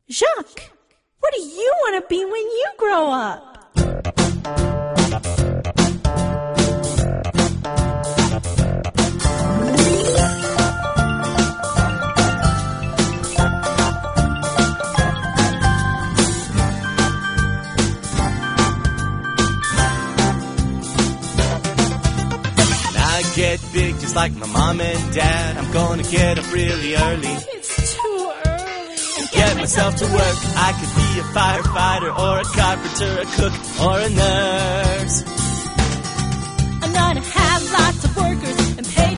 Jacques, what do you want to be when you grow up? Get big just like my mom and dad. I'm gonna get up really early. It's too early. Get myself to work. I could be a firefighter or a carpenter, a cook or a nurse. I'm gonna have lots of workers